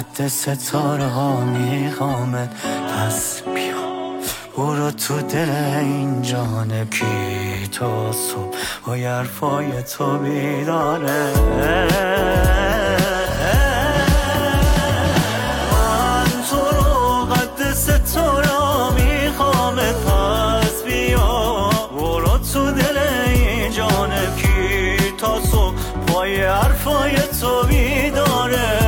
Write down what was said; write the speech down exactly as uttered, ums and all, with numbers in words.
قد ستاره ها میخوامت، پس بیا برو تو دل این جانب کی تا صبح با حرفای تو بیداره. من تو رو قد ستاره ها میخوامت، پس بیا برو تو دل این جانب کی تا صبح پای حرفای تو بیداره.